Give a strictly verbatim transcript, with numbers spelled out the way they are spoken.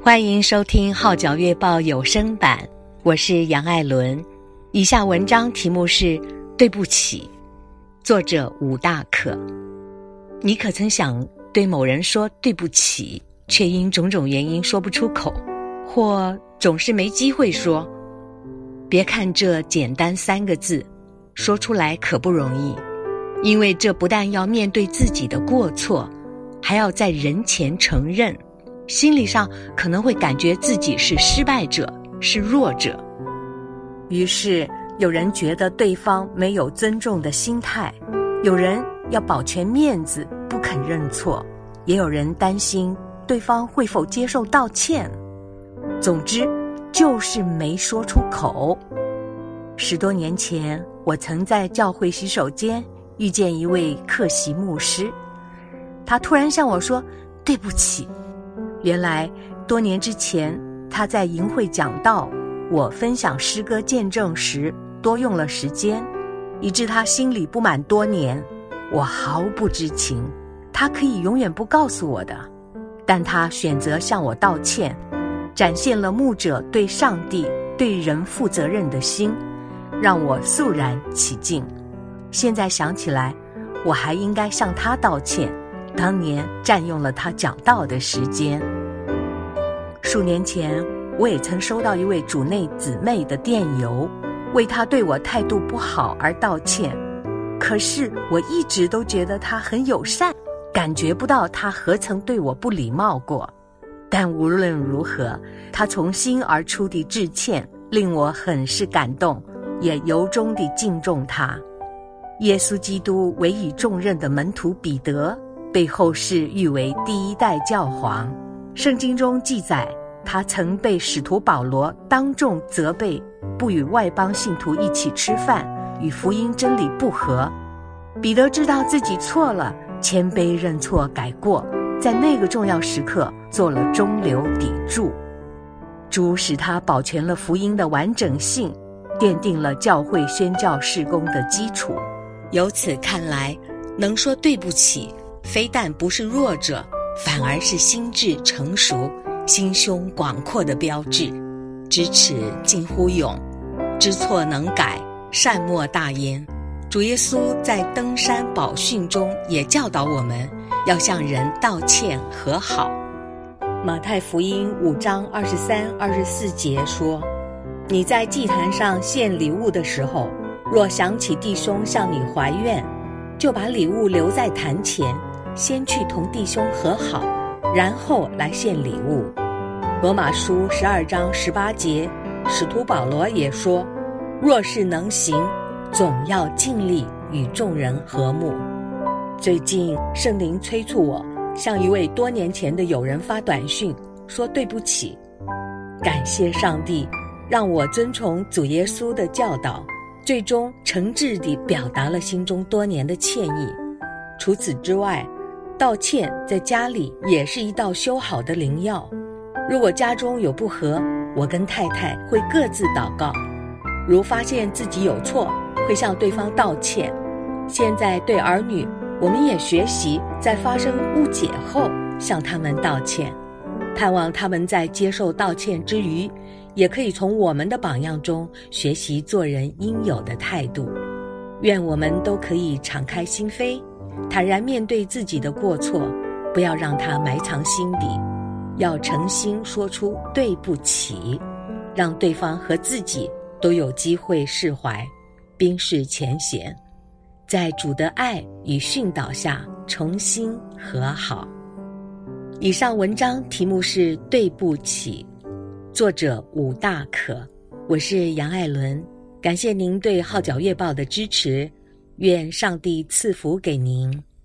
欢迎收听《号角月报》有声版，我是杨爱伦。以下文章题目是《对不起》，作者武大可。你可曾想对某人说对不起，却因种种原因说不出口，或总是没机会说？别看这简单三个字，说出来可不容易，因为这不但要面对自己的过错，还要在人前承认，心理上可能会感觉自己是失败者，是弱者。于是有人觉得对方没有尊重的心态，有人要保全面子不肯认错，也有人担心对方会否接受道歉。总之就是没说出口。十多年前，我曾在教会洗手间遇见一位客席牧师，他突然向我说对不起。原来多年之前，他在营会讲道，我分享诗歌见证时多用了时间，以致他心里不满多年。我毫不知情，他可以永远不告诉我的，但他选择向我道歉，展现了牧者对上帝对人负责任的心，让我肃然起敬。现在想起来，我还应该向他道歉，当年占用了他讲道的时间。数年前，我也曾收到一位主内姊妹的电邮，为她对我态度不好而道歉。可是我一直都觉得她很友善，感觉不到她何曾对我不礼貌过。但无论如何，她从心而出的致歉令我很是感动，也由衷地敬重她。耶稣基督委以重任的门徒彼得，被后世誉为第一代教皇。圣经中记载，他曾被使徒保罗当众责备，不与外邦信徒一起吃饭，与福音真理不合。彼得知道自己错了，谦卑认错改过，在那个重要时刻做了中流砥柱。主使他保全了福音的完整性，奠定了教会宣教事工的基础。由此看来，能说对不起，非但不是弱者，反而是心智成熟、心胸广阔的标志。知耻近乎勇，知错能改，善莫大焉。主耶稣在登山宝训中也教导我们要向人道歉和好。马太福音五章二十三、二十四节说，你在祭坛上献礼物的时候，若想起弟兄向你怀怨，就把礼物留在坛前，先去同弟兄和好，然后来献礼物。罗马书十二章十八节，使徒保罗也说，若是能行，总要尽力与众人和睦。最近圣灵催促我向一位多年前的友人发短讯，说对不起。感谢上帝，让我遵从主耶稣的教导，最终诚挚地表达了心中多年的歉意。除此之外，道歉在家里也是一道修好的灵药。如果家中有不和，我跟太太会各自祷告，如发现自己有错，会向对方道歉。现在对儿女，我们也学习在发生误解后向他们道歉，盼望他们在接受道歉之余，也可以从我们的榜样中学习做人应有的态度。愿我们都可以敞开心扉，坦然面对自己的过错，不要让它埋藏心底，要诚心说出对不起，让对方和自己都有机会释怀，冰释前嫌，在主的爱与训导下重新和好。以上文章题目是《对不起》，作者武大可，我是杨爱伦。感谢您对号角月报的支持，愿上帝赐福给您。